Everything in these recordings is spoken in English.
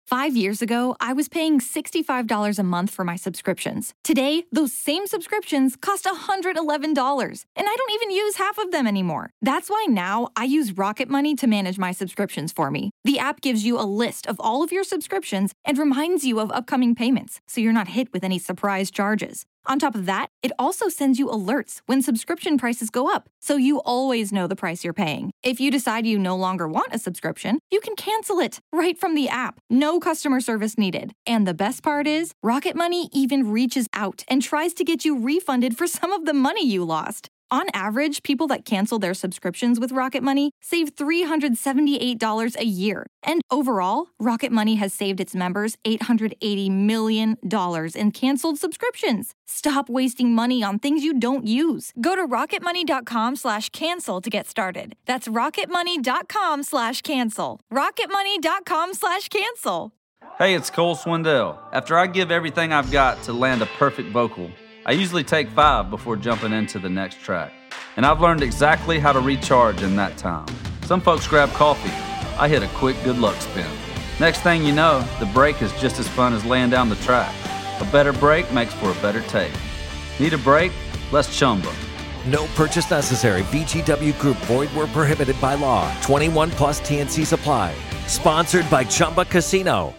5 years ago, I was paying $65 a month for my subscriptions. Today, those same subscriptions cost $111, and I don't even use half of them anymore. That's why now I use Rocket Money to manage my subscriptions for me. The app gives you a list of all of your subscriptions and reminds you of upcoming payments, so you're not hit with any surprise charges. On top of that, it also sends you alerts when subscription prices go up, so you always know the price you're paying. If you decide you no longer want a subscription, you can cancel it right from the app. No customer service needed. And the best part is, Rocket Money even reaches out and tries to get you refunded for some of the money you lost. On average, people that cancel their subscriptions with Rocket Money save $378 a year. And overall, Rocket Money has saved its members $880 million in canceled subscriptions. Stop wasting money on things you don't use. Go to rocketmoney.com/cancel to get started. That's rocketmoney.com/cancel. rocketmoney.com/cancel. Hey, it's Cole Swindell. After I give everything I've got to land a perfect vocal, I usually take 5 before jumping into the next track. And I've learned exactly how to recharge in that time. Some folks grab coffee. I hit a quick good luck spin. Next thing you know, the break is just as fun as laying down the track. A better break makes for a better take. Need a break? Let's Chumba. No purchase necessary. VGW Group. Void where prohibited by law. 21 plus TNCs apply. Sponsored by Chumba Casino.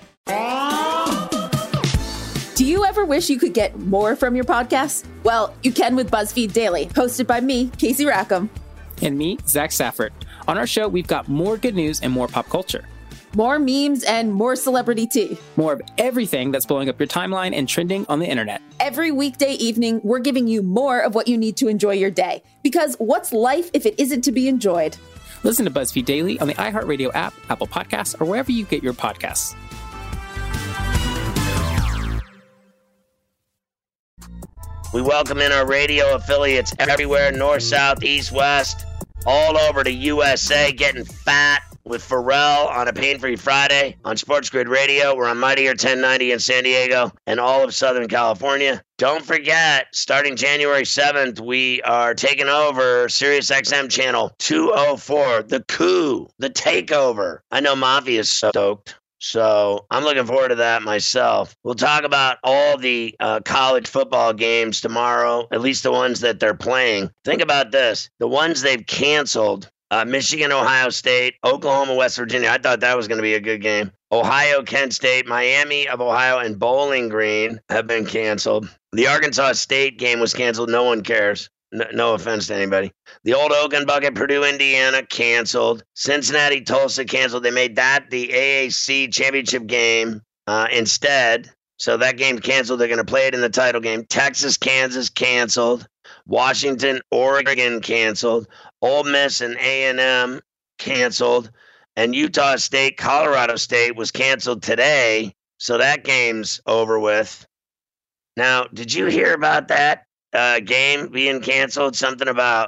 Do you ever wish you could get more from your podcast? Well, you can with BuzzFeed Daily, hosted by me, Casey Rackham. And me, Zach Stafford. On our show, we've got more good news and more pop culture. More memes and more celebrity tea. More of everything that's blowing up your timeline and trending on the internet. Every weekday evening, we're giving you more of what you need to enjoy your day. Because what's life if it isn't to be enjoyed? Listen to BuzzFeed Daily on the iHeartRadio app, Apple Podcasts, or wherever you get your podcasts. We welcome in our radio affiliates everywhere, north, south, east, west, all over the USA, getting fat with Pharrell on a Pain-Free Friday on Sports Grid Radio. We're on Mightier 1090 in San Diego and all of Southern California. Don't forget, starting January 7th, we are taking over SiriusXM channel 204, The Coup, The Takeover. I know Mafia is stoked. So I'm looking forward to that myself. We'll talk about all the college football games tomorrow, at least the ones that they're playing. Think about this. The ones they've canceled, Michigan, Ohio State, Oklahoma, West Virginia. I thought that was going to be a good game. Ohio, Kent State, Miami of Ohio, and Bowling Green have been canceled. The Arkansas State game was canceled. No one cares. No offense to anybody. The Old Oaken Bucket, Purdue, Indiana, canceled. Cincinnati, Tulsa, canceled. They made that the AAC championship game instead. So that game canceled. They're going to play it in the title game. Texas, Kansas, canceled. Washington, Oregon, canceled. Ole Miss and A&M, canceled. And Utah State, Colorado State was canceled today. So that game's over with. Now, did you hear about that? Game being canceled, something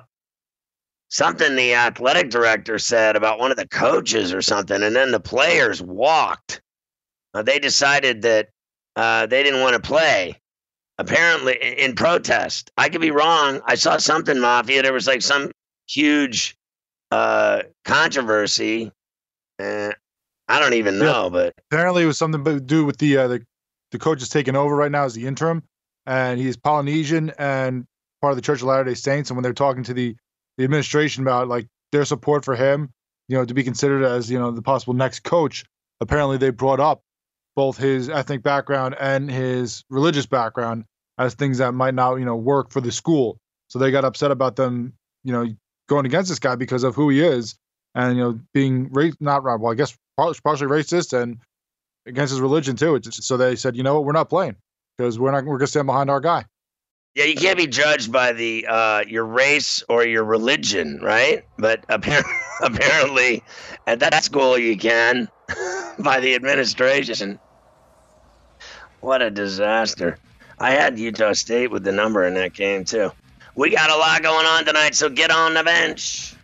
the athletic director said about one of the coaches or something, and then the players walked. They decided that they didn't want to play, apparently in protest. I could be wrong. I saw something, Mafia. There was like some huge controversy. I don't even know, but apparently it was something to do with the coach is taking over right now as the interim. And he's Polynesian and part of the Church of Latter-day Saints. And when they're talking to the administration about like their support for him, to be considered as, the possible next coach, apparently they brought up both his ethnic background and his religious background as things that might not, work for the school. So they got upset about them, going against this guy because of who he is and, being partially racist and against his religion too. So they said, what, we're not playing. Because we're going to stand behind our guy. Yeah, you can't be judged by your race or your religion, right? But apparently at that school you can by the administration. What a disaster. I had Utah State with the number in that game, too. We got a lot going on tonight, so get on the bench.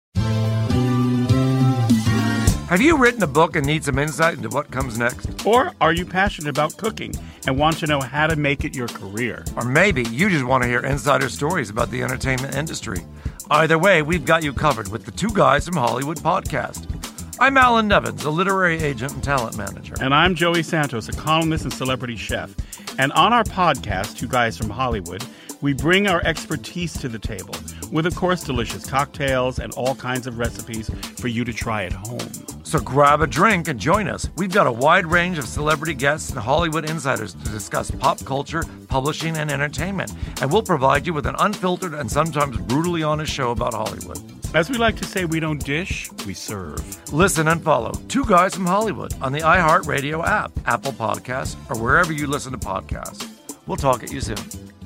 Have you written a book and need some insight into what comes next? Or are you passionate about cooking and want to know how to make it your career? Or maybe you just want to hear insider stories about the entertainment industry. Either way, we've got you covered with the Two Guys from Hollywood podcast. I'm Alan Nevins, a literary agent and talent manager. And I'm Joey Santos, a columnist and celebrity chef. And on our podcast, Two Guys from Hollywood, we bring our expertise to the table with, of course, delicious cocktails and all kinds of recipes for you to try at home. So grab a drink and join us. We've got a wide range of celebrity guests and Hollywood insiders to discuss pop culture, publishing, and entertainment. And we'll provide you with an unfiltered and sometimes brutally honest show about Hollywood. As we like to say, we don't dish, we serve. Listen and follow Two Guys from Hollywood on the iHeartRadio app, Apple Podcasts, or wherever you listen to podcasts. We'll talk at you soon.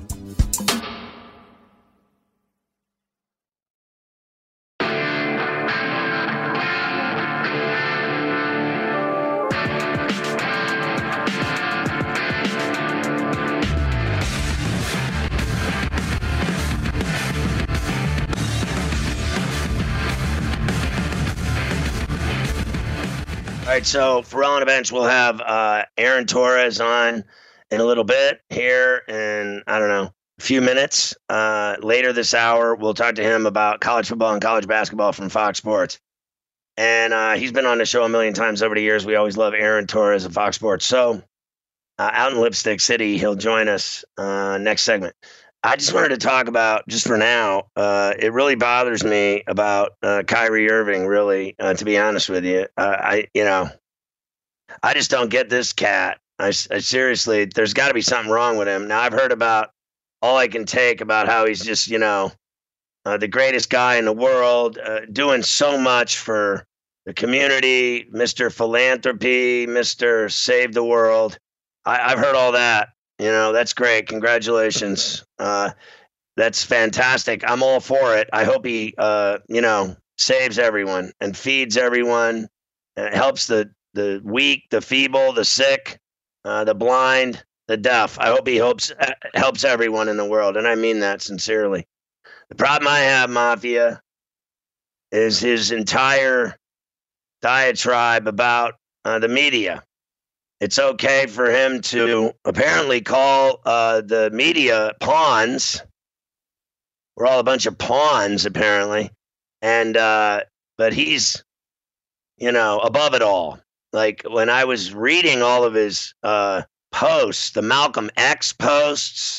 All right, so Pharrell on the bench, we'll have Aaron Torres on in a little bit here in, I don't know, a few minutes. Later this hour, we'll talk to him about college football and college basketball from Fox Sports. And he's been on the show a million times over the years. We always love Aaron Torres of Fox Sports. So out in Lipstick City, he'll join us next segment. I just wanted to talk about, just for now, it really bothers me about Kyrie Irving, really, to be honest with you. I just don't get this cat. I seriously, there's got to be something wrong with him. Now, I've heard about all I can take about how he's just, the greatest guy in the world, doing so much for the community, Mr. Philanthropy, Mr. Save the World. I've heard all that. That's great. Congratulations. That's fantastic. I'm all for it. I hope he, saves everyone and feeds everyone, helps the weak, the feeble, the sick, the blind, the deaf. I hope he helps everyone in the world. And I mean that sincerely. The problem I have, Mafia, is his entire diatribe about the media. It's okay for him to apparently call the media pawns. We're all a bunch of pawns, apparently. And but he's, above it all. Like when I was reading all of his posts, the Malcolm X posts,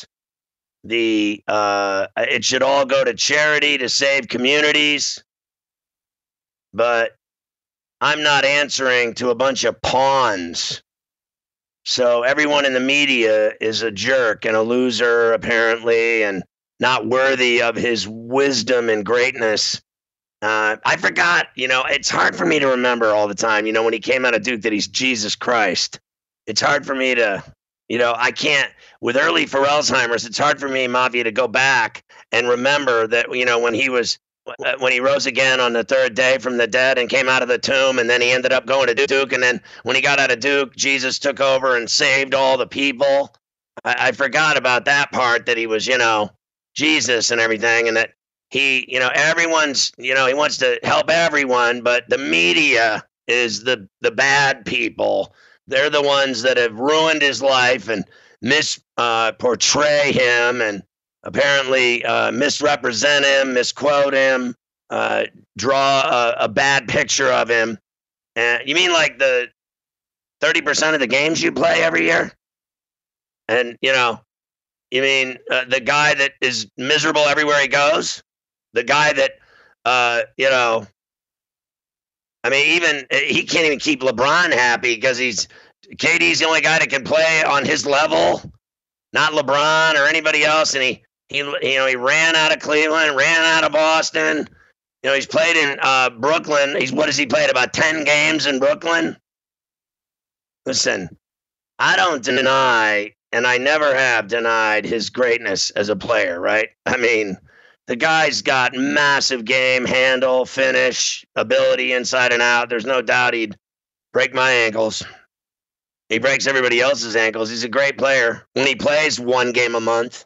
it should all go to charity to save communities. But I'm not answering to a bunch of pawns. So everyone in the media is a jerk and a loser, apparently, and not worthy of his wisdom and greatness. I forgot, it's hard for me to remember all the time, when he came out of Duke that he's Jesus Christ. It's hard for me to, I can't, with early Pharrellsheimer's, it's hard for me, Mafia, to go back and remember that, when he rose again on the third day from the dead and came out of the tomb, and then he ended up going to Duke. And then when he got out of Duke, Jesus took over and saved all the people. I forgot about that part, that he was, Jesus and everything. And that he, everyone's, he wants to help everyone, but the media is the bad people. They're the ones that have ruined his life and portray him and apparently misrepresent him, misquote him, draw a bad picture of him. You mean like the 30% of the games you play every year? And, you mean the guy that is miserable everywhere he goes? The guy that, even he can't even keep LeBron happy because KD's the only guy that can play on his level, not LeBron or anybody else. And he ran out of Cleveland, ran out of Boston. He's played in Brooklyn. What has he played? About 10 games in Brooklyn? Listen, I don't deny, and I never have denied his greatness as a player, right? I mean, the guy's got massive game, handle, finish, ability inside and out. There's no doubt he'd break my ankles. He breaks everybody else's ankles. He's a great player when he plays one game a month.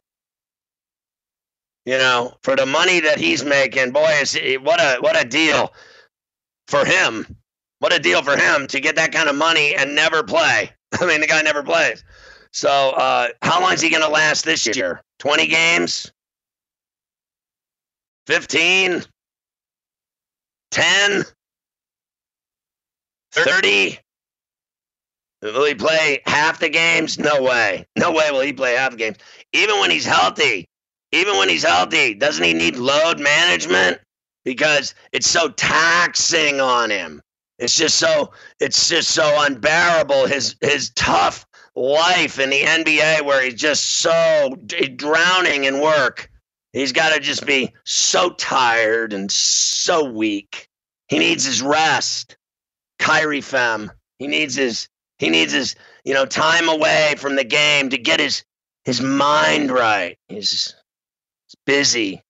For the money that he's making, boy, what a deal for him. What a deal for him to get that kind of money and never play. I mean, the guy never plays. So how long is he going to last this year? 20 games? 15? 10? 30? Will he play half the games? No way. No way will he play half the games. Even when he's healthy, doesn't he need load management? Because it's so taxing on him. It's just so unbearable. His tough life in the NBA where he's just so drowning in work. He's got to just be so tired and so weak. He needs his rest. Kyrie Fem. He needs his time away from the game to get his mind right. He's busy.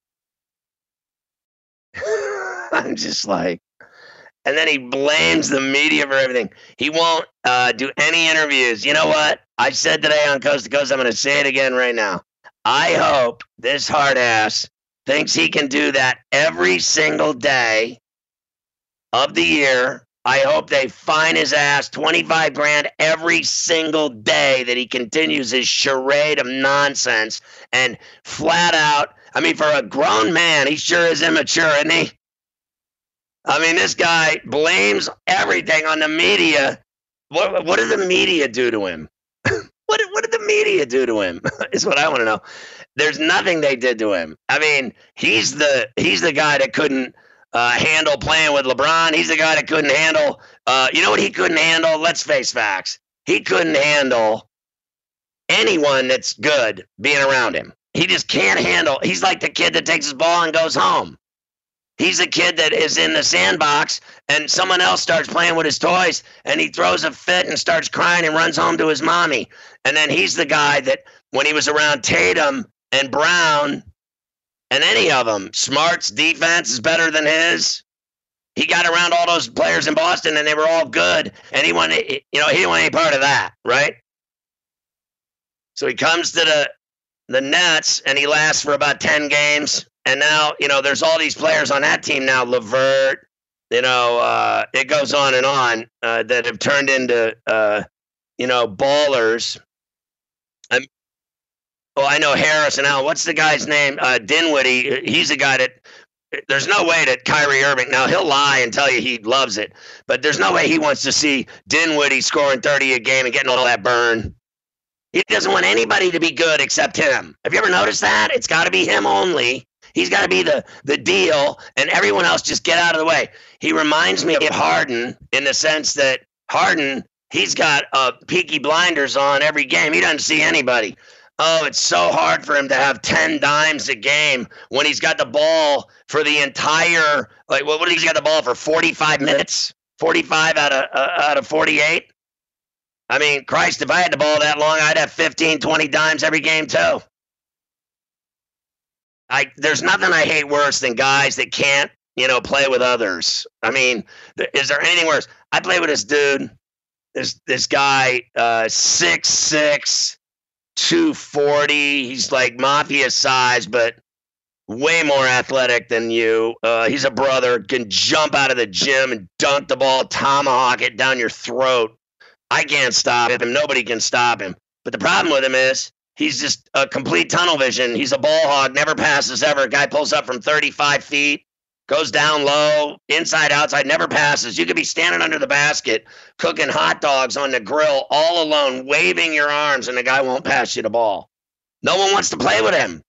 I'm just like, and then he blames the media for everything. He won't do any interviews. You know what? I said today on Coast to Coast, I'm going to say it again right now. I hope this hard ass thinks he can do that every single day of the year. I hope they fine his ass $25,000 every single day that he continues his charade of nonsense and flat out. I mean, for a grown man, he sure is immature, isn't he? I mean, this guy blames everything on the media. What did the media do to him? What did the media do to him? Is what I want to know. There's nothing they did to him. I mean, he's the guy that couldn't handle playing with LeBron. He's the guy that couldn't handle. You know what he couldn't handle? Let's face facts. He couldn't handle anyone that's good being around him. He just can't handle. He's like the kid that takes his ball and goes home. He's the kid that is in the sandbox and someone else starts playing with his toys and he throws a fit and starts crying and runs home to his mommy. And then he's the guy that when he was around Tatum and Brown and any of them, Smart's defense is better than his. He got around all those players in Boston and they were all good. And he didn't want any part of that, right? So he comes to the Nets and he lasts for about 10 games. And now, there's all these players on that team now, LeVert, it goes on and on, that have turned into, ballers. I know Harris and Allen. What's the guy's name? Dinwiddie. He's a guy that there's no way that Kyrie Irving, now he'll lie and tell you he loves it, but there's no way he wants to see Dinwiddie scoring 30 a game and getting all that burn. He doesn't want anybody to be good except him. Have you ever noticed that? It's got to be him only. He's got to be the deal, and everyone else just get out of the way. He reminds me of Harden in the sense that Harden, he's got Peaky Blinders on every game. He doesn't see anybody. Oh, it's so hard for him to have 10 dimes a game when he's got the ball for the entire, what has he got the ball for, 45 minutes? 45 out of 48? I mean, Christ, if I had the ball that long, I'd have 15, 20 dimes every game too. There's nothing I hate worse than guys that can't, play with others. I mean, is there anything worse? I play with this dude, this guy, 6'6", 240. He's like mafia size, but way more athletic than you. He's a brother, can jump out of the gym and dunk the ball, tomahawk it down your throat. I can't stop him. Nobody can stop him. But the problem with him is he's just a complete tunnel vision. He's a ball hog, never passes ever. Guy pulls up from 35 feet, goes down low, inside, outside, never passes. You could be standing under the basket, cooking hot dogs on the grill all alone, waving your arms, and the guy won't pass you the ball. No one wants to play with him.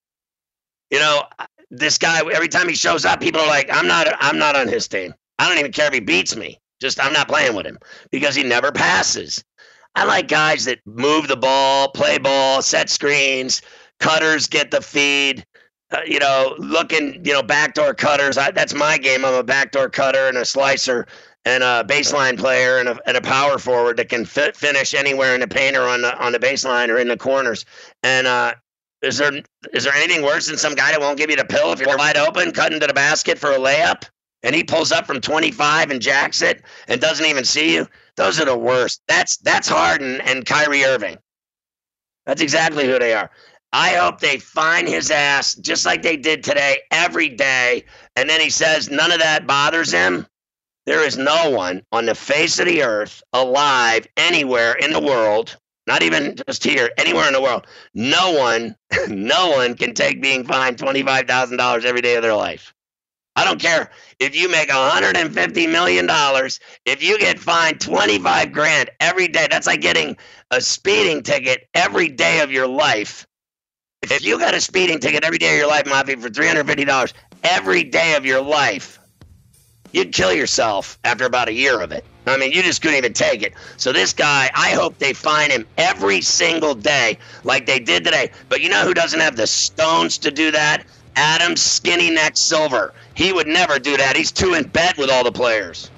This guy, every time he shows up, people are like, I'm not on his team. I don't even care if he beats me. Just I'm not playing with him because he never passes. I like guys that move the ball, play ball, set screens, cutters get the feed, looking, backdoor cutters. That's my game. I'm a backdoor cutter and a slicer and a baseline player and a power forward that can finish anywhere in the paint or on the baseline or in the corners. And is there anything worse than some guy that won't give you the pill if you're wide open, cutting to the basket for a layup? And he pulls up from 25 and jacks it and doesn't even see you. Those are the worst. That's Harden and Kyrie Irving. That's exactly who they are. I hope they fine his ass just like they did today every day. And then he says none of that bothers him. There is no one on the face of the earth alive anywhere in the world, not even just here, anywhere in the world. No one can take being fined $25,000 every day of their life. I don't care if you make $150 million. If you get fined $25,000 every day, that's like getting a speeding ticket every day of your life. If you got a speeding ticket every day of your life, Mafi, for $350 every day of your life, you'd kill yourself after about a year of it. I mean, you just couldn't even take it. So this guy, I hope they fine him every single day like they did today. But you know who doesn't have the stones to do that? Adam Skinny Neck Silver. He would never do that. He's too in bed with all the players.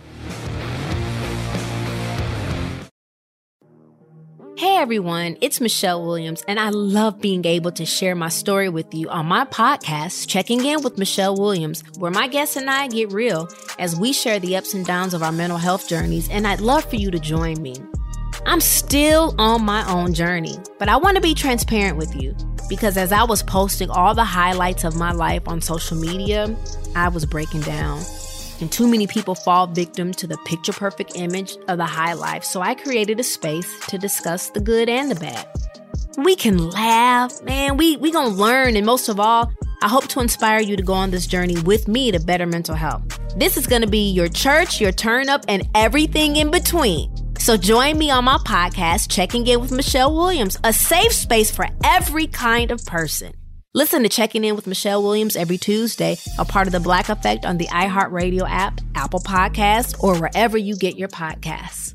Hey everyone, it's Michelle Williams, and I love being able to share my story with you on my podcast, Checking In with Michelle Williams, where my guests and I get real as we share the ups and downs of our mental health journeys, and I'd love for you to join me. I'm still on my own journey, but I want to be transparent with you because as I was posting all the highlights of my life on social media, I was breaking down. And too many people fall victim to the picture-perfect image of the high life, so I created a space to discuss the good and the bad. We can laugh, man, we gonna learn, and most of all, I hope to inspire you to go on this journey with me to better mental health. This is gonna be your church, your turn-up, and everything in between. So join me on my podcast, Checking In with Michelle Williams, a safe space for every kind of person. Listen to Checking In with Michelle Williams every Tuesday, a part of the Black Effect on the iHeartRadio app, Apple Podcasts, or wherever you get your podcasts.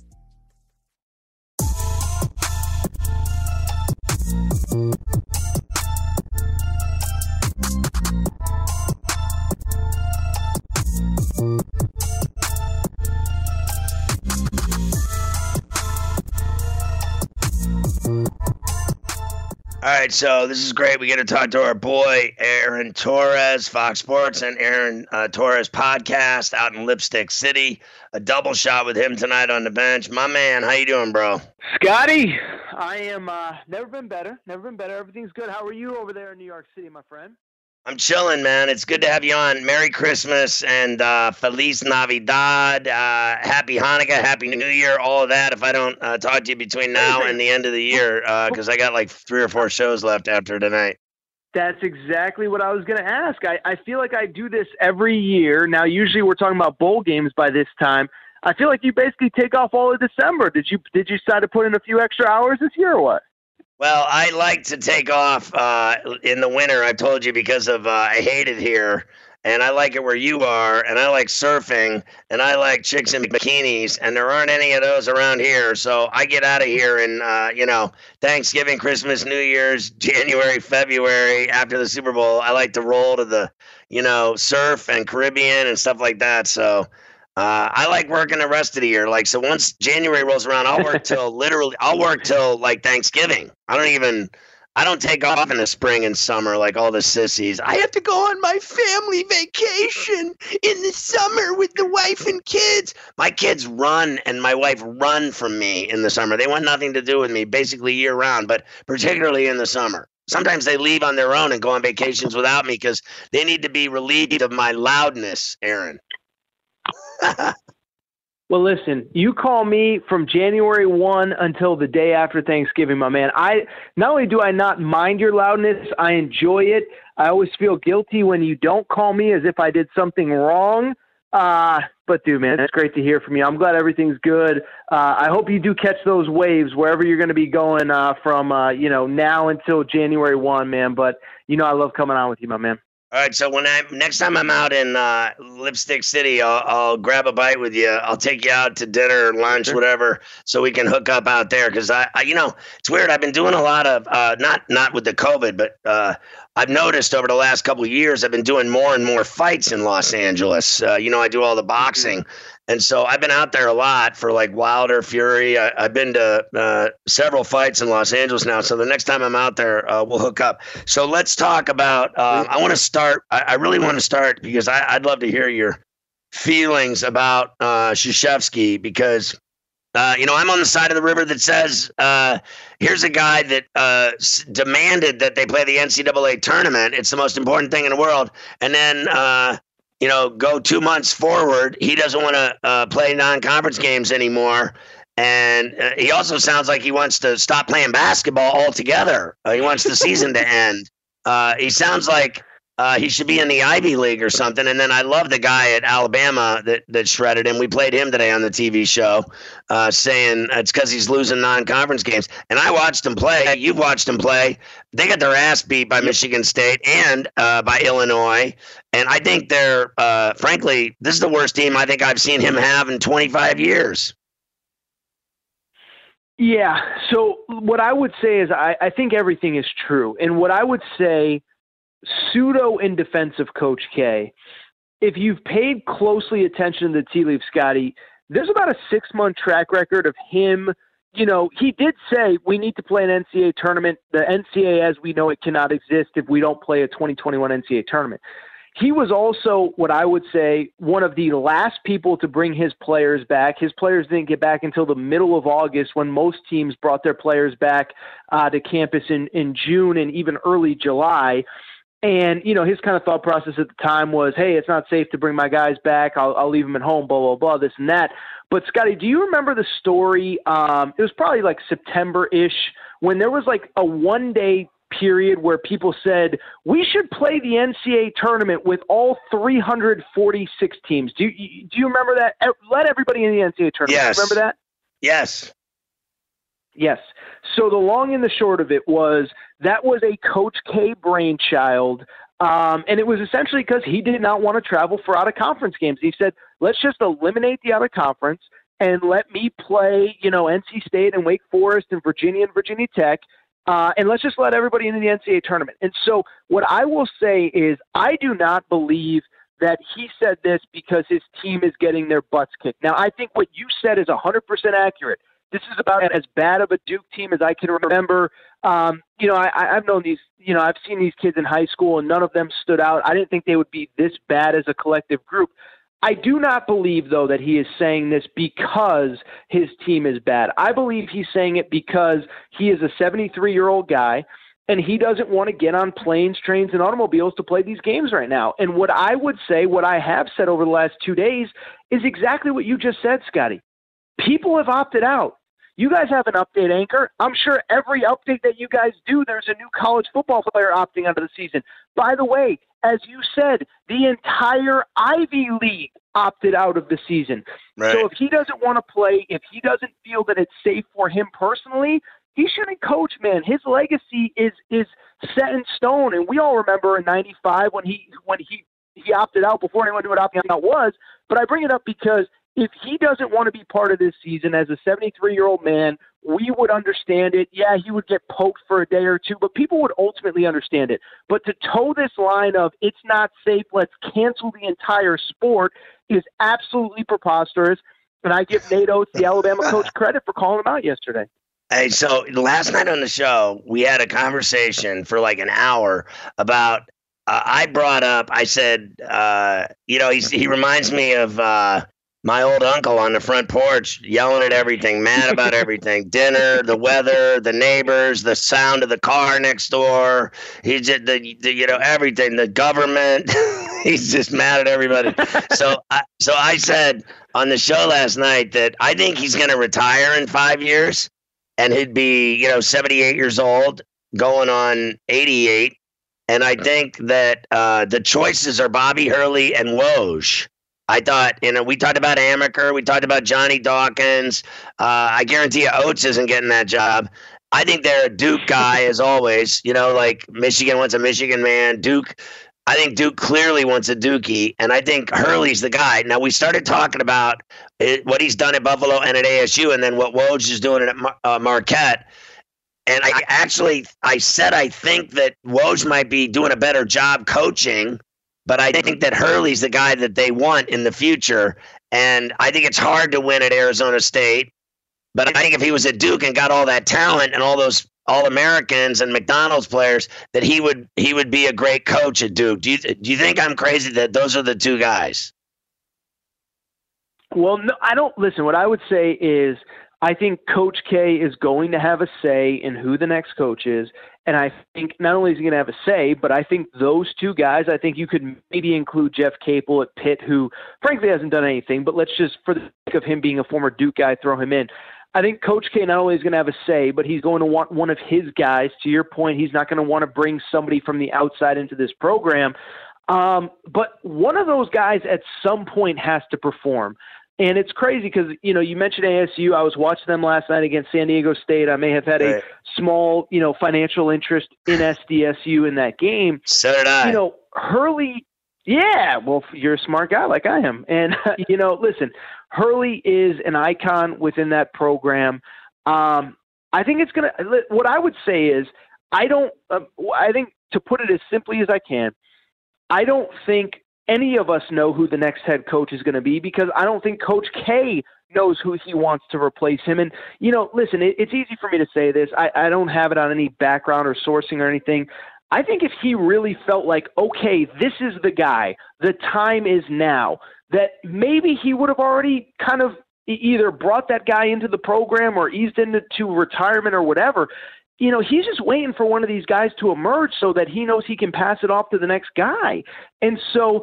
All right, so this is great. We get to talk to our boy, Aaron Torres, Fox Sports, and Aaron Torres podcast out in Lipstick City. A double shot with him tonight on the bench. My man, how you doing, bro? Scotty, I am never been better. Everything's good. How are you over there in New York City, my friend? I'm chilling, man. It's good to have you on. Merry Christmas and Feliz Navidad. Happy Hanukkah, Happy New Year, all of that. If I don't talk to you between now and the end of the year, because I got like 3 or 4 shows left after tonight. That's exactly what I was going to ask. I feel like I do this every year. Now, usually we're talking about bowl games by this time. I feel like you basically take off all of December. Did you decide to put in a few extra hours this year or what? Well, I like to take off in the winter, I told you, because of I hate it here, and I like it where you are, and I like surfing, and I like chicks in bikinis, and there aren't any of those around here, so I get out of here in, Thanksgiving, Christmas, New Year's, January, February, after the Super Bowl. I like to roll to the, surf and Caribbean and stuff like that, so... I like working the rest of the year. So once January rolls around, I'll work till like Thanksgiving. I don't take off in the spring and summer like all the sissies. I have to go on my family vacation in the summer with the wife and kids. My kids run and my wife run from me in the summer. They want nothing to do with me basically year round, but particularly in the summer. Sometimes they leave on their own and go on vacations without me because they need to be relieved of my loudness, Aaron. Well, listen, you call me from January 1 until the day after Thanksgiving, my man. Not only do I not mind your loudness, I enjoy it. I always feel guilty when you don't call me as if I did something wrong. But dude, man, it's great to hear from you. I'm glad everything's good. I hope you do catch those waves wherever you're going to be going from now until January 1, man. But I love coming on with you, my man. All right, so next time I'm out in Lipstick City, I'll grab a bite with you. I'll take you out to dinner or lunch, whatever, so we can hook up out there. Because I it's weird. I've been doing a lot of not with the COVID, but I've noticed over the last couple of years, I've been doing more and more fights in Los Angeles. I do all the boxing. And so I've been out there a lot for like Wilder, Fury. I've been to several fights in Los Angeles now. So the next time I'm out there, we'll hook up. So let's talk about I want to start. I really want to start because I'd love to hear your feelings about Krzyzewski because, I'm on the side of the river that says here's a guy that demanded that they play the NCAA tournament. It's the most important thing in the world. And then go 2 months forward. He doesn't want to play non-conference games anymore. And he also sounds like he wants to stop playing basketball altogether. He wants the season to end. He sounds like he should be in the Ivy League or something. And then I love the guy at Alabama that shredded him. We played him today on the TV show, saying it's because he's losing non-conference games. And I watched him play. You've watched him play. They got their ass beat by Michigan State and by Illinois. And I think they're, frankly, this is the worst team I think I've seen him have in 25 years. Yeah. So what I would say is I think everything is true. And what I would say, pseudo in defense of Coach K, if you've paid closely attention to the tea leaf, Scotty, there's about a 6-month track record of him. You know, he did say we need to play an NCAA tournament. The NCAA as we know it cannot exist if we don't play a 2021 NCAA tournament. He was also, what I would say, one of the last people to bring his players back. His players didn't get back until the middle of August, when most teams brought their players back to campus in June and even early July. And, you know, his kind of thought process at the time was, hey, it's not safe to bring my guys back. I'll leave them at home, blah, blah, blah, this and that. But, Scotty, do you remember the story? It was probably like September-ish, when there was like a one-day period where people said, we should play the NCAA tournament with all 346 teams. Do you remember that? Let everybody in the NCAA tournament. Yes. Remember that? Yes. Yes. So the long and the short of it was that was a Coach K brainchild, and it was essentially because he did not want to travel for out-of-conference games. He said, let's just eliminate the out-of-conference and let me play, you know, NC State and Wake Forest and Virginia Tech, and let's just let everybody into the NCAA tournament. And so what I will say is I do not believe that he said this because his team is getting their butts kicked. Now, I think what you said is 100% accurate. This is about as bad of a Duke team as I can remember. You know, I've known these, you know, I've seen these kids in high school and none of them stood out. I didn't think they would be this bad as a collective group. I do not believe, though, that he is saying this because his team is bad. I believe he's saying it because he is a 73-year-old guy and he doesn't want to get on planes, trains, and automobiles to play these games right now. And what I would say, what I have said over the last 2 days, is exactly what you just said, Scotty. People have opted out. You guys have an update anchor. I'm sure every update that you guys do, there's a new college football player opting out of the season. By the way, as you said, the entire Ivy League opted out of the season. Right. So if he doesn't want to play, if he doesn't feel that it's safe for him personally, he shouldn't coach, man. His legacy is set in stone. And we all remember in 95 when he opted out before anyone knew what opting out was. But I bring it up because if he doesn't want to be part of this season as a 73-year-old man, we would understand it. Yeah, he would get poked for a day or two, but people would ultimately understand it. But to toe this line of it's not safe, let's cancel the entire sport is absolutely preposterous. And I give Nate Oates, the Alabama coach, credit for calling him out yesterday. Hey, so last night on the show, we had a conversation for like an hour about I brought up, I said, you know, he reminds me of my old uncle on the front porch yelling at everything, mad about everything, dinner, the weather, the neighbors, the sound of the car next door. He just, you know, everything, the government. He's just mad at everybody. So I said on the show last night that I think he's going to retire in 5 years and he'd be, you know, 78 years old going on 88. And I think that the choices are Bobby Hurley and Woj. I thought, you know, we talked about Amaker. We talked about Johnny Dawkins. I guarantee you Oates isn't getting that job. I think they're a Duke guy, as always. You know, like Michigan wants a Michigan man. I think Duke clearly wants a Dookie, and I think Hurley's the guy. Now, we started talking about what he's done at Buffalo and at ASU, and then what Woj is doing at Marquette. And I said I think that Woj might be doing a better job coaching, but I think that Hurley's the guy that they want in the future. And I think it's hard to win at Arizona State. But I think if he was at Duke and got all that talent and all those All-Americans and McDonald's players, that he would be a great coach at Duke. Do you think I'm crazy that those are the two guys? Well, no, I don't. Listen, what I would say is I think Coach K is going to have a say in who the next coach is. And I think not only is he going to have a say, but I think those two guys, I think you could maybe include Jeff Capel at Pitt, who frankly hasn't done anything, but let's just, for the sake of him being a former Duke guy, throw him in. I think Coach K not only is going to have a say, but he's going to want one of his guys. To your point, he's not going to want to bring somebody from the outside into this program. But one of those guys at some point has to perform. And it's crazy because, you mentioned ASU. I was watching them last night against San Diego State. I may have had a small, financial interest in SDSU in that game. So did I. Hurley, yeah, well, you're a smart guy like I am. And, listen, Hurley is an icon within that program. I think it's going to – what I would say is I think to put it as simply as I can, I don't think any of us know who the next head coach is going to be because I don't think Coach K knows who he wants to replace him. And, listen, it's easy for me to say this. I don't have it on any background or sourcing or anything. I think if he really felt like, okay, this is the guy, the time is now, that maybe he would have already kind of either brought that guy into the program or eased into retirement or whatever. He's just waiting for one of these guys to emerge so that he knows he can pass it off to the next guy. And so,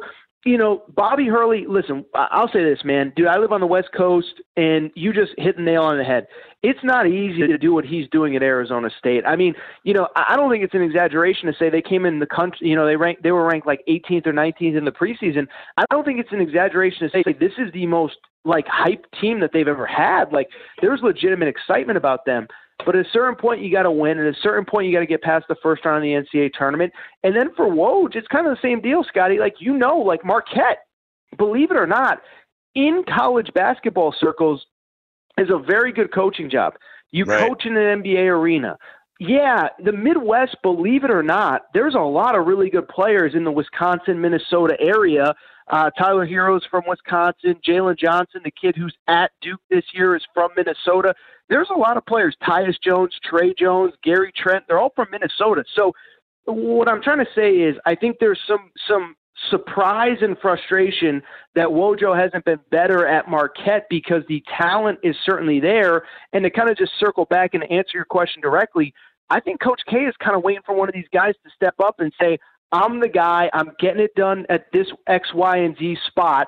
Bobby Hurley, listen, I'll say this, man. Dude, I live on the West Coast, and you just hit the nail on the head. It's not easy to do what he's doing at Arizona State. I mean, I don't think it's an exaggeration to say they came in the country, they were ranked like 18th or 19th in the preseason. I don't think it's an exaggeration to say this is the most, hype team that they've ever had. There's legitimate excitement about them. But at a certain point, you got to win. At a certain point, you got to get past the first round of the NCAA tournament. And then for Woj, it's kind of the same deal, Scotty. Marquette, believe it or not, in college basketball circles is a very good coaching job. You coach in an NBA arena. Yeah, the Midwest, believe it or not, there's a lot of really good players in the Wisconsin, Minnesota area. Tyler Hero's from Wisconsin. Jalen Johnson, the kid who's at Duke this year, is from Minnesota. There's a lot of players, Tyus Jones, Trey Jones, Gary Trent, they're all from Minnesota. So what I'm trying to say is I think there's some surprise and frustration that Wojo hasn't been better at Marquette because the talent is certainly there. And to kind of just circle back and answer your question directly, I think Coach K is kind of waiting for one of these guys to step up and say, I'm the guy, I'm getting it done at this X, Y, and Z spot,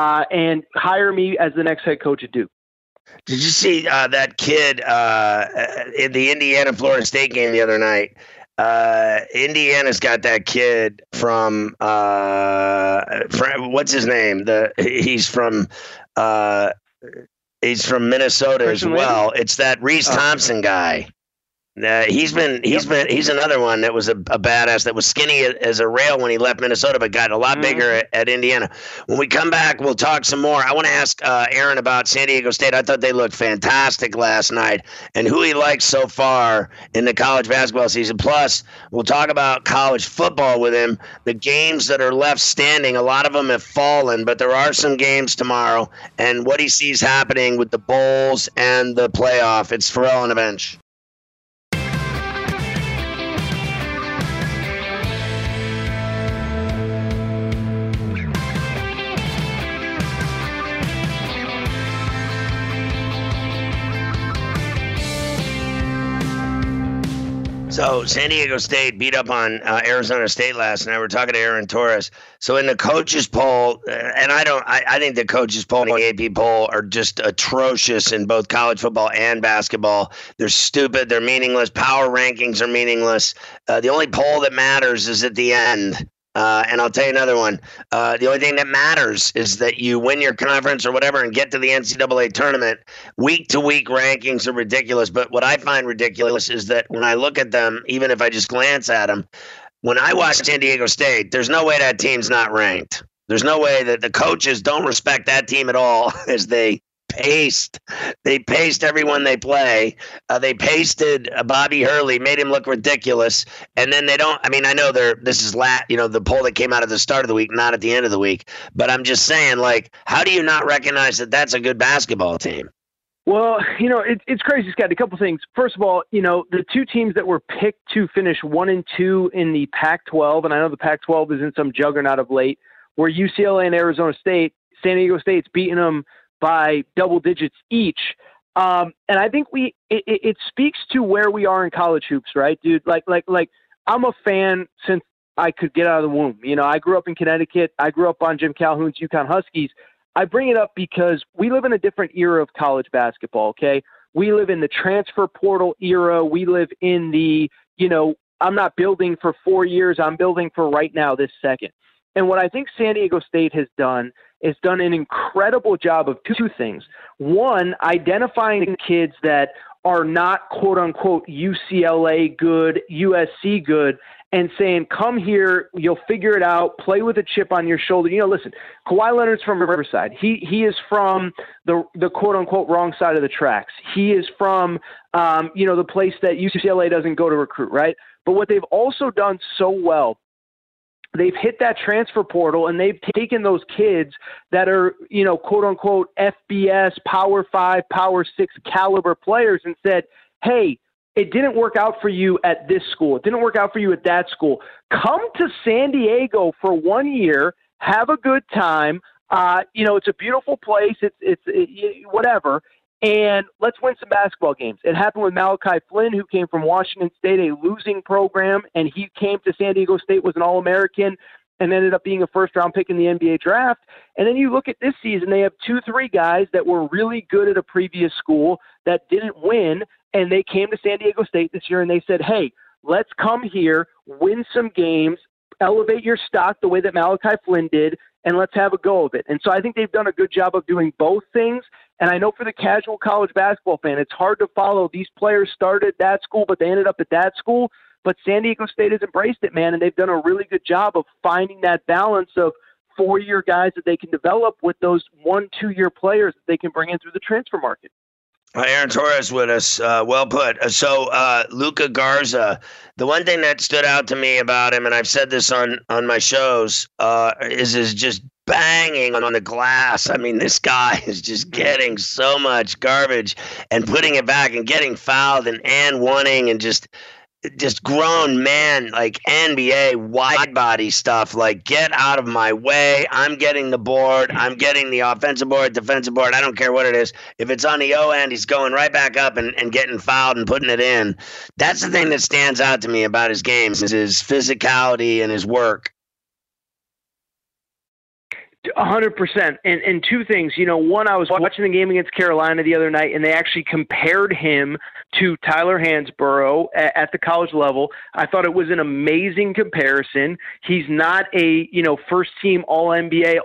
and hire me as the next head coach at Duke. Did you see that kid in the Indiana-Florida State game the other night? Indiana's got that kid from what's his name? He's from Minnesota as well. It's that Reese Thompson guy. He's another one that was a badass that was skinny as a rail when he left Minnesota, but got a lot bigger at Indiana. When we come back, we'll talk some more. I want to ask Aaron about San Diego State. I thought they looked fantastic last night and who he likes so far in the college basketball season. Plus, we'll talk about college football with him. The games that are left standing, a lot of them have fallen, but there are some games tomorrow, and what he sees happening with the bowls and the playoff. It's Ferrall on the bench. So San Diego State beat up on Arizona State last night. We're talking to Aaron Torres. So in the coaches poll, and I think the coaches poll and the AP poll are just atrocious in both college football and basketball. They're stupid. They're meaningless. Power rankings are meaningless. The only poll that matters is at the end. And I'll tell you another one. The only thing that matters is that you win your conference or whatever and get to the NCAA tournament. Week-to-week rankings are ridiculous. But what I find ridiculous is that when I look at them, even if I just glance at them, when I watch San Diego State, there's no way that team's not ranked. There's no way that the coaches don't respect that team at all as they paste everyone they play. They pasted Bobby Hurley, made him look ridiculous, and then they don't. I mean, I know this is the poll that came out at the start of the week, not at the end of the week. But I'm just saying, how do you not recognize that that's a good basketball team? Well, it's crazy, Scott. A couple things. First of all, the two teams that were picked to finish 1 and 2 in the Pac-12, and I know the Pac-12 is in some juggernaut of late, were UCLA and Arizona State. San Diego State's beating them by double digits each. And I think it speaks to where we are in college hoops, right, dude? Like I'm a fan since I could get out of the womb. I grew up in Connecticut. I grew up on Jim Calhoun's UConn Huskies. I bring it up because we live in a different era of college basketball, okay? We live in the transfer portal era. We live in the, I'm not building for 4 years. I'm building for right now, this second. And what I think San Diego State has done is done an incredible job of two things. One, identifying kids that are not, quote unquote, UCLA good, USC good, and saying, come here, you'll figure it out, play with a chip on your shoulder. Listen, Kawhi Leonard's from Riverside. He is from the quote-unquote wrong side of the tracks. He is from, the place that UCLA doesn't go to recruit, right? But what they've also done so well, they've hit that transfer portal and they've taken those kids that are, quote-unquote FBS, Power 5, Power 6 caliber players and said, hey, it didn't work out for you at this school. It didn't work out for you at that school. Come to San Diego for 1 year, have a good time. It's a beautiful place. It's whatever. And let's win some basketball games. It happened with Malachi Flynn, who came from Washington State, a losing program, and he came to San Diego State, was an All-American, and ended up being a first-round pick in the NBA draft. And then you look at this season, they have 2-3 guys that were really good at a previous school that didn't win, and they came to San Diego State this year and they said, hey, let's come here, win some games, elevate your stock the way that Malachi Flynn did, and let's have a go of it. And so I think they've done a good job of doing both things. And I know for the casual college basketball fan, it's hard to follow. These players started at that school, but they ended up at that school. But San Diego State has embraced it, man, and they've done a really good job of finding that balance of 4-year guys that they can develop with those 1-2-year players that they can bring in through the transfer market. Aaron Torres with us. Well put. So Luka Garza, the one thing that stood out to me about him, and I've said this on my shows, is just banging on the glass. I mean, this guy is just getting so much garbage and putting it back and getting fouled and wanting and just grown man, like NBA wide body stuff, like get out of my way. I'm getting the board. I'm getting the offensive board, defensive board. I don't care what it is. If it's on the O end, he's going right back up and getting fouled and putting it in. That's the thing that stands out to me about his games is his physicality and his work. 100%. And two things, one, I was watching the game against Carolina the other night, and they actually compared him to Tyler Hansborough at the college level. I thought it was an amazing comparison. He's not a, first team All-NBA,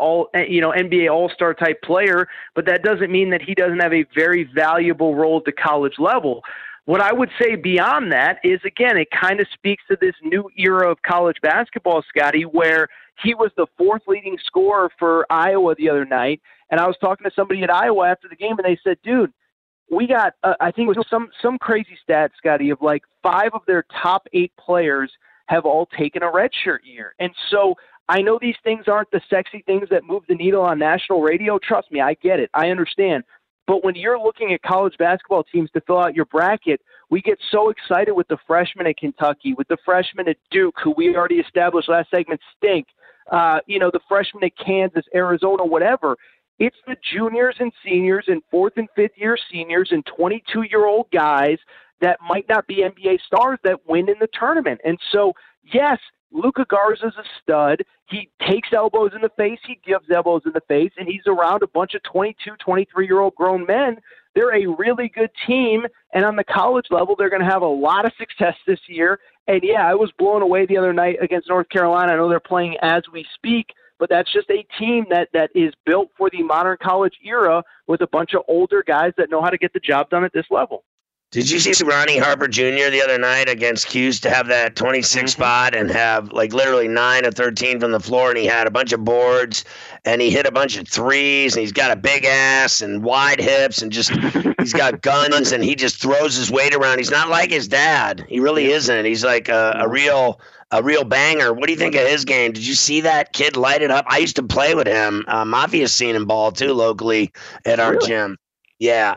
NBA All-Star type player, but that doesn't mean that he doesn't have a very valuable role at the college level. What I would say beyond that is, again, it kind of speaks to this new era of college basketball, Scotty, where he was the 4th leading scorer for Iowa the other night. And I was talking to somebody at Iowa after the game, and they said, dude, we got, I think it was some crazy stat, Scotty, of like 5 of their top 8 players have all taken a redshirt year. And so I know these things aren't the sexy things that move the needle on national radio. Trust me, I get it. I understand. But when you're looking at college basketball teams to fill out your bracket, we get so excited with the freshmen at Kentucky, with the freshmen at Duke, who we already established last segment stink, the freshmen at Kansas, Arizona, whatever. It's the juniors and seniors and 4th and 5th year seniors and 22-year-old guys that might not be NBA stars that win in the tournament. And so, yes, Luka Garza's a stud. He takes elbows in the face. He gives elbows in the face, and he's around a bunch of 22, 23-year-old grown men. They're a really good team, and on the college level, they're going to have a lot of success this year. And, yeah, I was blown away the other night against North Carolina. I know they're playing as we speak, but that's just a team that is built for the modern college era with a bunch of older guys that know how to get the job done at this level. Did you see Ronnie Harper Jr. the other night against Hughes to have that 26 spot and have like literally 9 of 13 from the floor, and he had a bunch of boards and he hit a bunch of threes and he's got a big ass and wide hips and just he's got guns and he just throws his weight around. He's not like his dad. He really isn't. He's like a real banger. What do you think of his game? Did you see that kid light it up? I used to play with him. Mafia's seen him ball too locally at our gym. Yeah.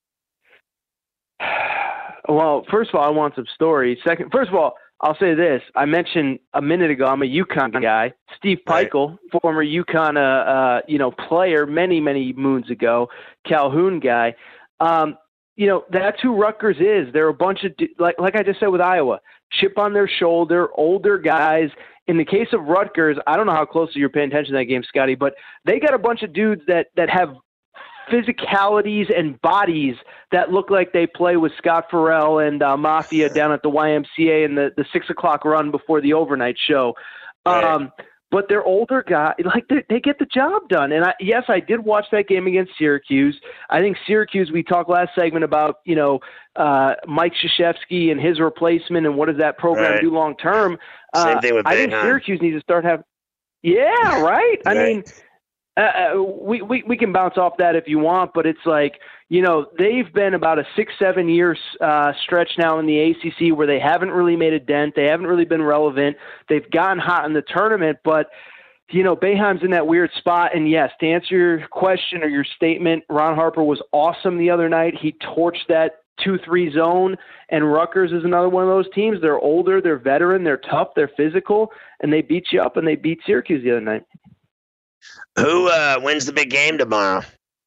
Well, first of all, I want some stories. Second, first of all, I'll say this. I mentioned a minute ago, I'm a UConn guy. Steve Peichel, former UConn, player many, many moons ago, Calhoun guy. That's who Rutgers is. They're a bunch of, like I just said with Iowa, chip on their shoulder, older guys. In the case of Rutgers, I don't know how closely you're paying attention to that game, Scotty, but they got a bunch of dudes that have physicalities and bodies that look like they play with Scott Farrell and Mafia down at the YMCA in the 6 o'clock run before the overnight show. Right. But they're older guys, like they get the job done. And I did watch that game against Syracuse. I think Syracuse, we talked last segment about, Mike Krzyzewski and his replacement and what does that program do long term. Same thing with I think Syracuse needs to start having. Yeah, right. I mean, we can bounce off that if you want, but it's like, they've been about a 6-7 year stretch now in the ACC where they haven't really made a dent. They haven't really been relevant. They've gotten hot in the tournament, but Boeheim's in that weird spot. And yes, to answer your question or your statement, Ron Harper was awesome the other night. He torched that 2-3 zone, and Rutgers is another one of those teams. They're older, they're veteran, they're tough, they're physical, and they beat you up, and they beat Syracuse the other night. Who wins the big game tomorrow?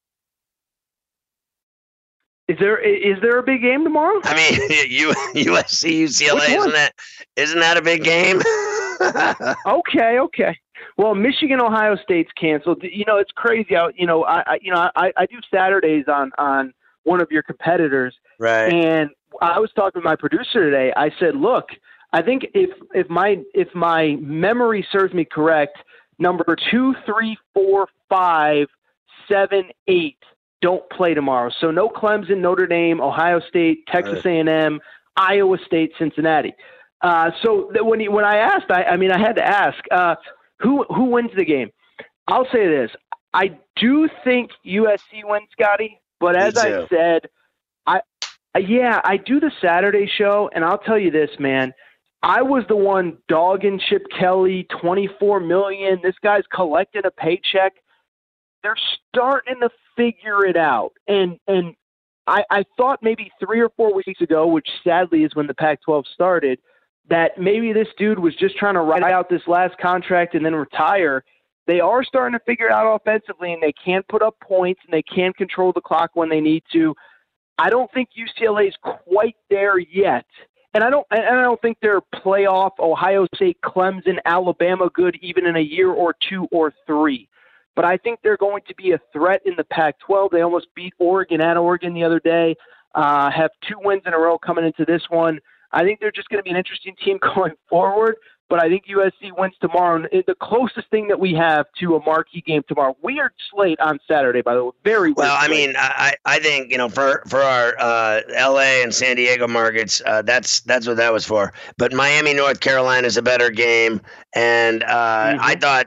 Is there a big game tomorrow? I mean, USC, UCLA, isn't that a big game? Okay. Well, Michigan, Ohio State's canceled. It's crazy. I do Saturdays on one of your competitors, right? And I was talking to my producer today. I said, look, I think if my memory serves me correct, number 2, 3, 4, 5, 7, 8 don't play tomorrow. So no Clemson, Notre Dame, Ohio State, Texas A&M, Iowa State, Cincinnati. So when I asked, I had to ask who wins the game. I'll say this: I do think USC wins, Scotty. But as I said, I do the Saturday show, and I'll tell you this, man. I was the one dogging Chip Kelly, $24 million. This guy's collecting a paycheck. They're starting to figure it out. And I thought maybe 3 or 4 weeks ago, which sadly is when the Pac-12 started, that maybe this dude was just trying to ride out this last contract and then retire. They are starting to figure it out offensively, and they can put up points, and they can control the clock when they need to. I don't think UCLA is quite there yet. And I don't think they're playoff Ohio State, Clemson, Alabama good even in a year or 2 or 3. But I think they're going to be a threat in the Pac-12. They almost beat Oregon at Oregon the other day, have 2 wins in a row coming into this one. I think they're just going to be an interesting team going forward. But I think USC wins tomorrow. And the closest thing that we have to a marquee game tomorrow. Weird slate on Saturday, by the way. Very well. I mean, I think for our LA and San Diego markets, that's what that was for. But Miami, North Carolina is a better game, and I thought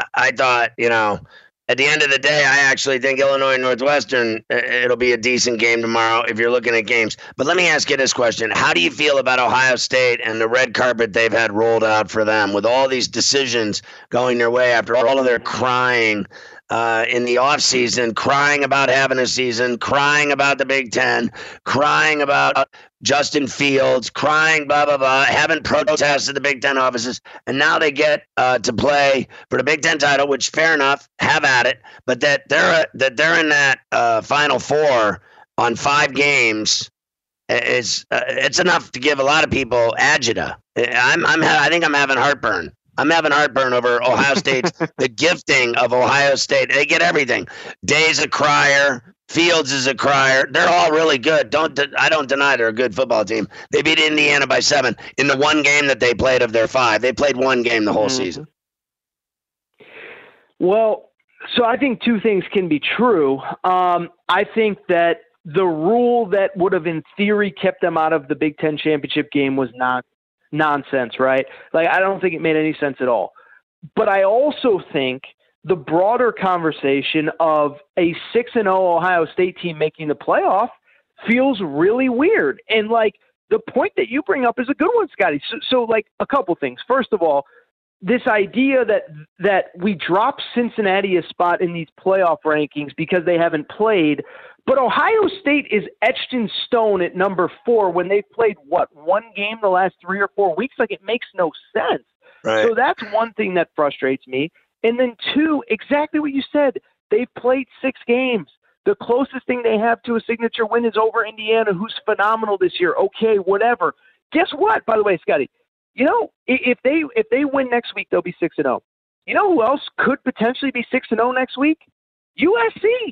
at the end of the day, I actually think Illinois Northwestern, it'll be a decent game tomorrow if you're looking at games. But let me ask you this question. How do you feel about Ohio State and the red carpet they've had rolled out for them with all these decisions going their way after all of their crying in the offseason, crying about having a season, crying about the Big Ten, crying about Justin Fields, crying, blah, blah, blah, haven't protested the Big Ten offices, and now they get to play for the Big Ten title, which, fair enough, have at it, but that they're in that Final Four on 5 games is it's enough to give a lot of people agita. I think I'm having heartburn. I'm having heartburn over Ohio State's the gifting of Ohio State. They get everything. Day's a crier. Fields is a crier. They're all really good. I don't deny they're a good football team. They beat Indiana by 7 in the one game that they played of their 5. They played one game the whole season. Well, so I think 2 things can be true. I think that the rule that would have in theory kept them out of the Big Ten championship game was not nonsense, right? Like, I don't think it made any sense at all. But I also think the broader conversation of a 6-0 Ohio State team making the playoff feels really weird. And like the point that you bring up is a good one, Scotty. So like a couple things. First of all, this idea that we drop Cincinnati a spot in these playoff rankings because they haven't played, but Ohio State is etched in stone at number 4 when they've played, one game the last 3 or 4 weeks? Like, it makes no sense. Right. So that's one thing that frustrates me. And then 2, exactly what you said. They've played 6 games. The closest thing they have to a signature win is over Indiana, who's phenomenal this year. Okay, whatever. Guess what, by the way, Scotty? You know, if they win next week, they'll be 6-0. You know who else could potentially be 6-0 next week? USC.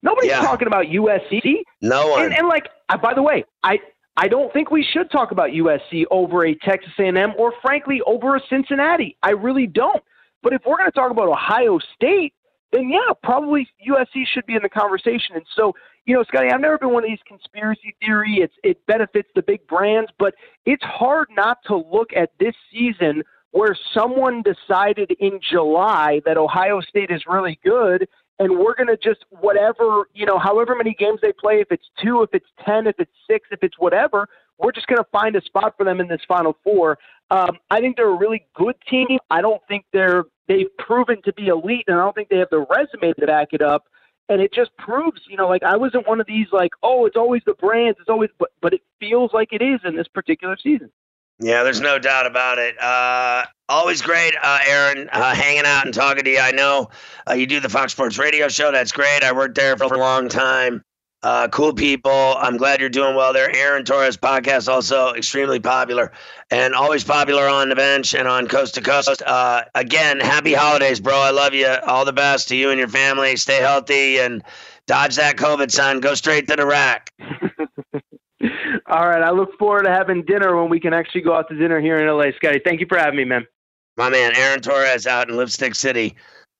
Nobody's talking about USC. No one. And by the way, I don't think we should talk about USC over a Texas A&M or, frankly, over a Cincinnati. I really don't. But if we're going to talk about Ohio State, then, yeah, probably USC should be in the conversation. And so, Scotty, I've never been one of these conspiracy theory. It benefits the big brands, but it's hard not to look at this season where someone decided in July that Ohio State is really good, and we're going to just whatever, however many games they play, if it's 2, if it's 10, if it's 6, if it's whatever, we're just going to find a spot for them in this Final Four. I think they're a really good team. I don't think they've proven to be elite, and I don't think they have the resume to back it up. And it just proves, I wasn't one of these it's always the brands, it's always, but it feels like it is in this particular season. Yeah, there's no doubt about it. Always great, Aaron, hanging out and talking to you. I know you do the Fox Sports Radio show. That's great. I worked there for a long time. Cool people. I'm glad you're doing well there. Aaron Torres podcast, also extremely popular and always popular on the bench and on Coast to Coast. Again, happy holidays, bro. I love you. All the best to you and your family. Stay healthy and dodge that COVID, son. Go straight to the rack. All right. I look forward to having dinner when we can actually go out to dinner here in LA. Scotty, thank you for having me, man. My man, Aaron Torres out in Lipstick City.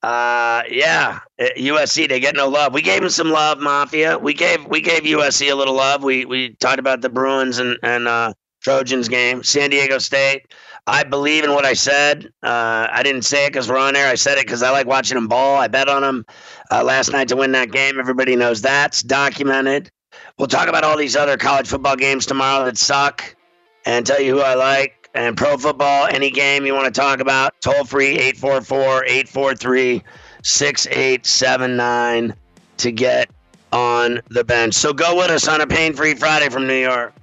USC, they get no love. We gave them some love, Mafia. We gave USC a little love. We talked about the Bruins and Trojans game. San Diego State. I believe in what I said. I didn't say it because we're on there. I said it because I like watching them ball. I bet on them last night to win that game. Everybody knows that's documented. We'll talk about all these other college football games tomorrow that suck and tell you who I like. And pro football, any game you want to talk about, toll free 844-843-6879 to get on the bench. So go with us on a pain-free Friday from New York.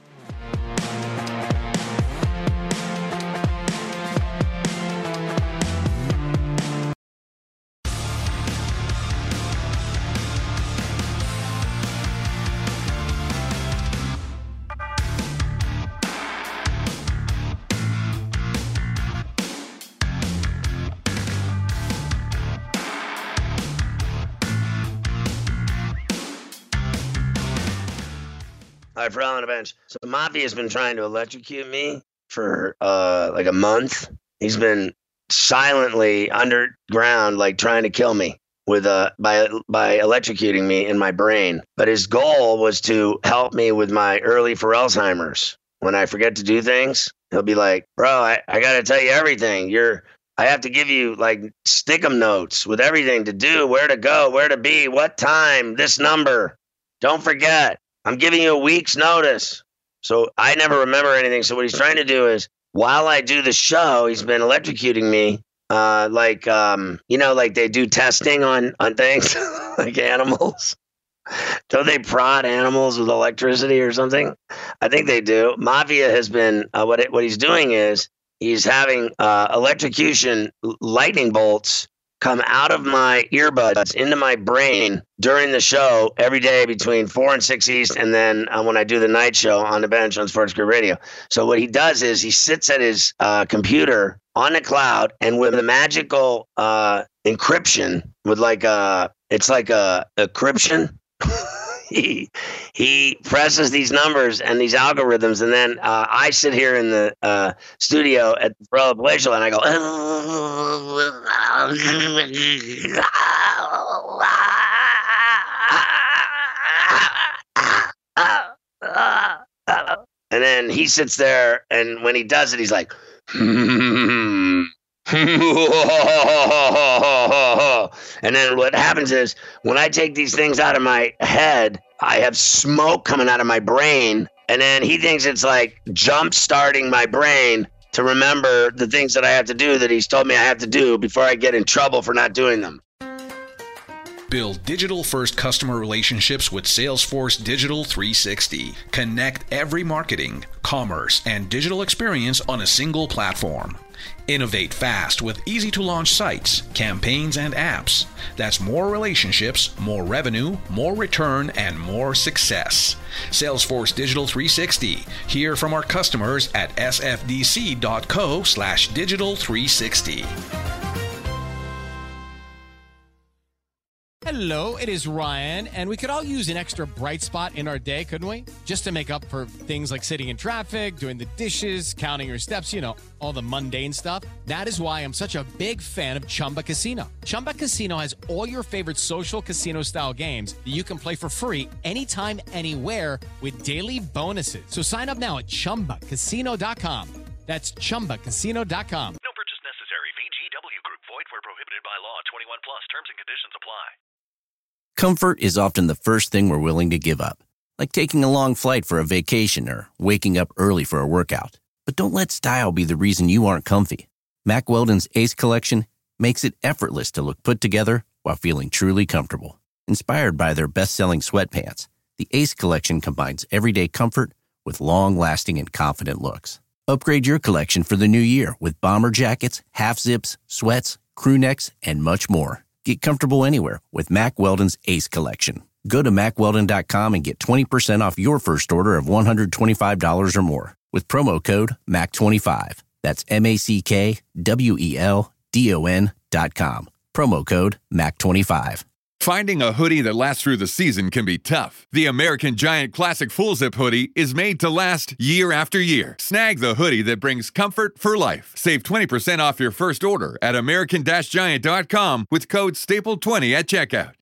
All right, for on the bench. So Mafia has been trying to electrocute me for like a month. He's been silently underground, like trying to kill me with by electrocuting me in my brain. But his goal was to help me with my early for Alzheimer's. When I forget to do things, he'll be like, "Bro, I got to tell you everything. I have to give you like stick-em notes with everything to do, where to go, where to be, what time, this number. Don't forget. I'm giving you a week's notice." So I never remember anything. So what he's trying to do is, while I do the show, he's been electrocuting me, like they do testing on things, like animals. Don't they prod animals with electricity or something? I think they do. Mafia has been, what he's doing is he's having electrocution lightning bolts come out of my earbuds into my brain during the show every day between 4 and 6 East, and then when I do the night show on the bench on Sports Grid Radio. So what he does is he sits at his computer on the cloud, and with a magical encryption, with it's like a encryption. He presses these numbers and these algorithms, and then I sit here in the studio at the Ferrell Palatial, and I go, and then he sits there, and when he does it, he's like, and then what happens is when I take these things out of my head, I have smoke coming out of my brain, and then he thinks it's like jump starting my brain to remember the things that I have to do that he's told me I have to do before I get in trouble for not doing them. Build digital-first customer relationships with Salesforce Digital 360. Connect every marketing, commerce, and digital experience on a single platform. Innovate fast with easy-to-launch sites, campaigns, and apps. That's more relationships, more revenue, more return, and more success. Salesforce Digital 360. Hear from our customers at sfdc.co/digital360. Hello, it is Ryan, and we could all use an extra bright spot in our day, couldn't we? Just to make up for things like sitting in traffic, doing the dishes, counting your steps, all the mundane stuff. That is why I'm such a big fan of Chumba Casino. Chumba Casino has all your favorite social casino-style games that you can play for free anytime, anywhere with daily bonuses. So sign up now at ChumbaCasino.com. That's ChumbaCasino.com. No purchase necessary. VGW Group. Void where prohibited by law. 21 plus. Terms and conditions apply. Comfort is often the first thing we're willing to give up, like taking a long flight for a vacation or waking up early for a workout. But don't let style be the reason you aren't comfy. Mack Weldon's Ace Collection makes it effortless to look put together while feeling truly comfortable. Inspired by their best-selling sweatpants, the Ace Collection combines everyday comfort with long-lasting and confident looks. Upgrade your collection for the new year with bomber jackets, half-zips, sweats, crew necks, and much more. Get comfortable anywhere with Mack Weldon's Ace Collection. Go to MackWeldon.com and get 20% off your first order of $125 or more with promo code MACK25. That's MackWeldon.com. Promo code MACK25. Finding a hoodie that lasts through the season can be tough. The American Giant Classic Full Zip hoodie is made to last year after year. Snag the hoodie that brings comfort for life. Save 20% off your first order at American-Giant.com with code STAPLE20 at checkout.